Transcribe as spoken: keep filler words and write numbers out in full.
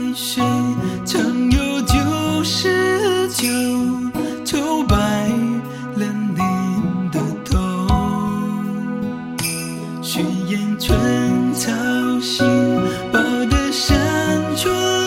水，常有九十九，愁白了您的头。雪雁春草心，报得山川